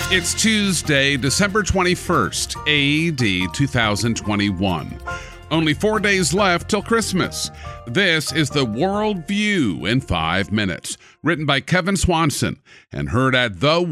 It's Tuesday, December 21st, AD 2021. Only 4 days left till Christmas. This is the World View in 5 minutes, written by Kevin Swanson and heard at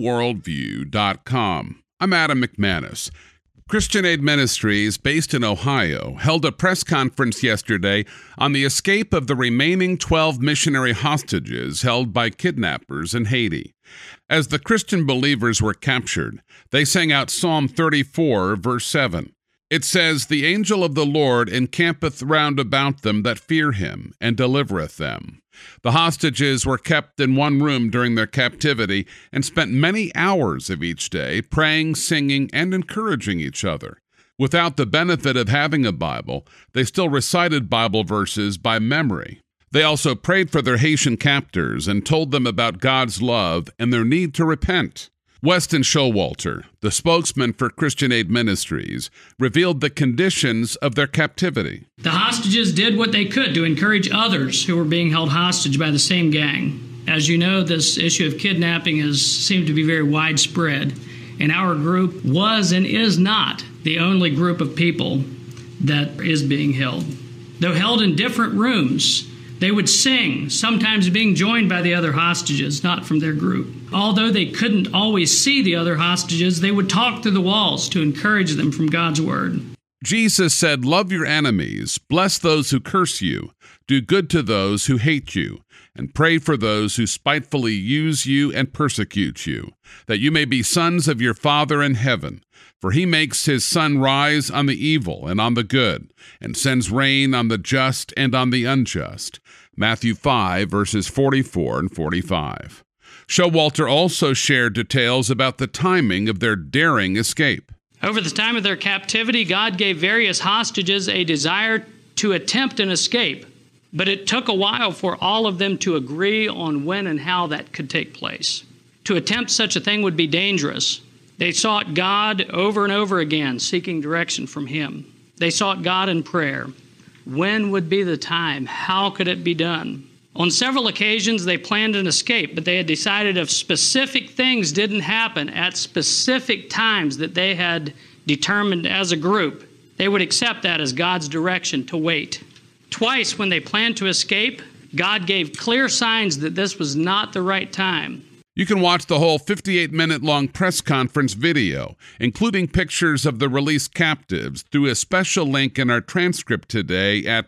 theworldview.com. I'm Adam McManus. Christian Aid Ministries, based in Ohio, held a press conference yesterday on the escape of the remaining 12 missionary hostages held by kidnappers in Haiti. As the Christian believers were captured, they sang out Psalm 34, verse 7. It says, "The angel of the Lord encampeth round about them that fear him, and delivereth them." The hostages were kept in one room during their captivity and spent many hours of each day praying, singing, and encouraging each other. Without the benefit of having a Bible, they still recited Bible verses by memory. They also prayed for their Haitian captors and told them about God's love and their need to repent. Weston Showalter, the spokesman for Christian Aid Ministries, revealed the conditions of their captivity. The hostages did what they could to encourage others who were being held hostage by the same gang. As you know, this issue of kidnapping has seemed to be very widespread, and our group was and is not the only group of people that is being held. Though held in different rooms, they would sing, sometimes being joined by the other hostages, not from their group. Although they couldn't always see the other hostages, they would talk through the walls to encourage them from God's word. Jesus said, "Love your enemies, bless those who curse you, do good to those who hate you, and pray for those who spitefully use you and persecute you, that you may be sons of your Father in heaven. For he makes his sun rise on the evil and on the good, and sends rain on the just and on the unjust." Matthew 5, verses 44 and 45. Showalter also shared details about the timing of their daring escape. Over the time of their captivity, God gave various hostages a desire to attempt an escape, but it took a while for all of them to agree on when and how that could take place. To attempt such a thing would be dangerous. They sought God over and over again, seeking direction from him. They sought God in prayer. When would be the time? How could it be done? On several occasions, they planned an escape, but they had decided if specific things didn't happen at specific times that they had determined as a group, they would accept that as God's direction to wait. Twice, when they planned to escape, God gave clear signs that this was not the right time. You can watch the whole 58-minute-long press conference video, including pictures of the released captives, through a special link in our transcript today at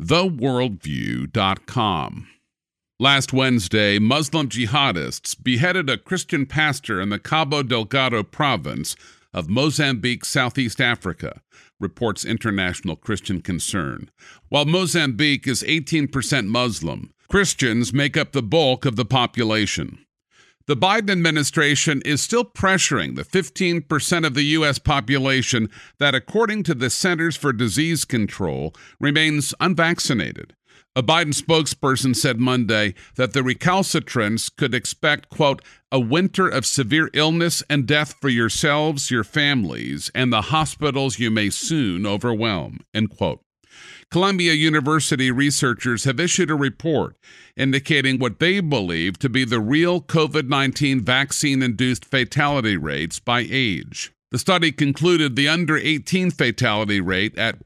theworldview.com. Last Wednesday, Muslim jihadists beheaded a Christian pastor in the Cabo Delgado province of Mozambique, Southeast Africa, reports International Christian Concern. While Mozambique is 18% Muslim, Christians make up the bulk of the population. The Biden administration is still pressuring the 15% of the U.S. population that, according to the Centers for Disease Control, remains unvaccinated. A Biden spokesperson said Monday that the recalcitrants could expect, quote, "a winter of severe illness and death for yourselves, your families, and the hospitals you may soon overwhelm," end quote. Columbia University researchers have issued a report indicating what they believe to be the real COVID-19 vaccine-induced fatality rates by age. The study concluded the under-18 fatality rate at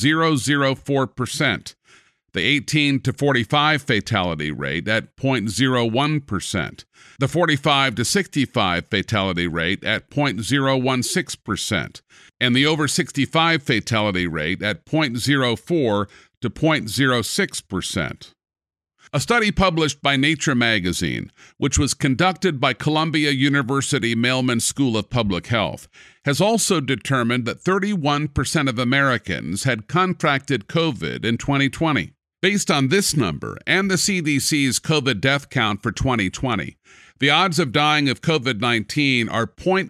0.004%, the 18 to 45 fatality rate at 0.01%, the 45 to 65 fatality rate at 0.016%, and the over 65 fatality rate at 0.04 to 0.06%. A study published by Nature magazine, which was conducted by Columbia University Mailman School of Public Health, has also determined that 31% of Americans had contracted COVID in 2020. Based on this number and the CDC's COVID death count for 2020, the odds of dying of COVID-19 are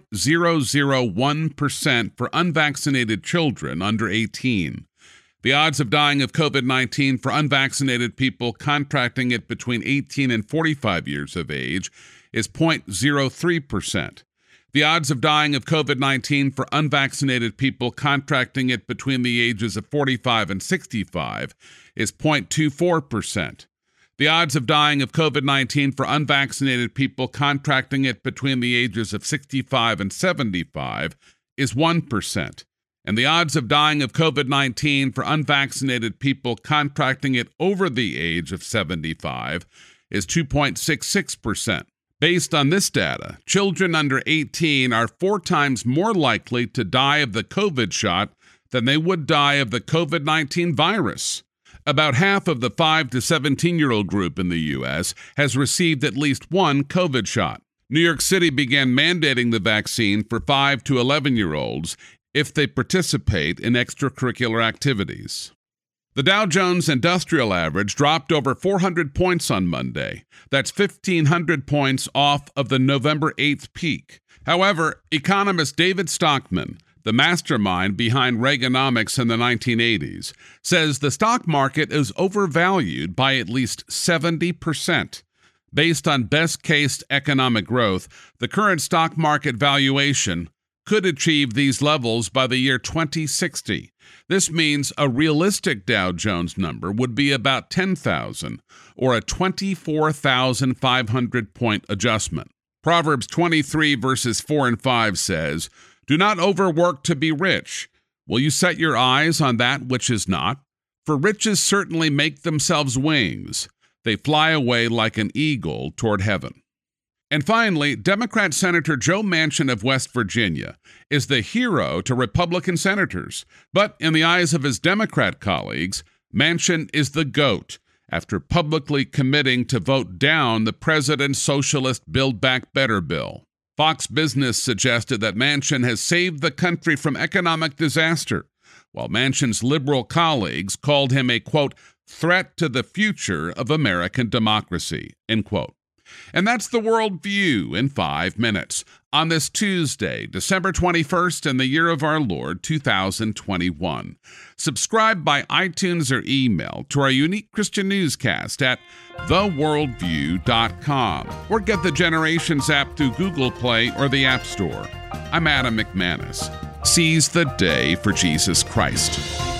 0.001% for unvaccinated children under 18. The odds of dying of COVID-19 for unvaccinated people contracting it between 18 and 45 years of age is 0.03%. The odds of dying of COVID-19 for unvaccinated people contracting it between the ages of 45 and 65 is 0.24%. The odds of dying of COVID-19 for unvaccinated people contracting it between the ages of 65 and 75 is 1%. And the odds of dying of COVID-19 for unvaccinated people contracting it over the age of 75 is 2.66%. Based on this data, children under 18 are 4 times more likely to die of the COVID shot than they would die of the COVID-19 virus. About half of the 5 to 17-year-old group in the U.S. has received at least one COVID shot. New York City began mandating the vaccine for 5 to 11-year-olds if they participate in extracurricular activities. The Dow Jones Industrial Average dropped over 400 points on Monday. That's 1,500 points off of the November 8th peak. However, economist David Stockman, the mastermind behind Reaganomics in the 1980s, says the stock market is overvalued by at least 70%. Based on best-case economic growth, the current stock market valuation could achieve these levels by the year 2060. This means a realistic Dow Jones number would be about 10,000, or a 24,500-point adjustment. Proverbs 23 verses 4 and 5 says, "Do not overwork to be rich. Will you set your eyes on that which is not? For riches certainly make themselves wings. They fly away like an eagle toward heaven." And finally, Democrat Senator Joe Manchin of West Virginia is the hero to Republican senators. But in the eyes of his Democrat colleagues, Manchin is the GOAT after publicly committing to vote down the president's socialist Build Back Better bill. Fox Business suggested that Manchin has saved the country from economic disaster, while Manchin's liberal colleagues called him a, quote, threat to the future of American democracy, end quote. And that's the World View in 5 minutes on this Tuesday, December 21st, in the year of our Lord, 2021. Subscribe by iTunes or email to our unique Christian newscast at theworldview.com or get the Generations app through Google Play or the App Store. I'm Adam McManus. Seize the day for Jesus Christ.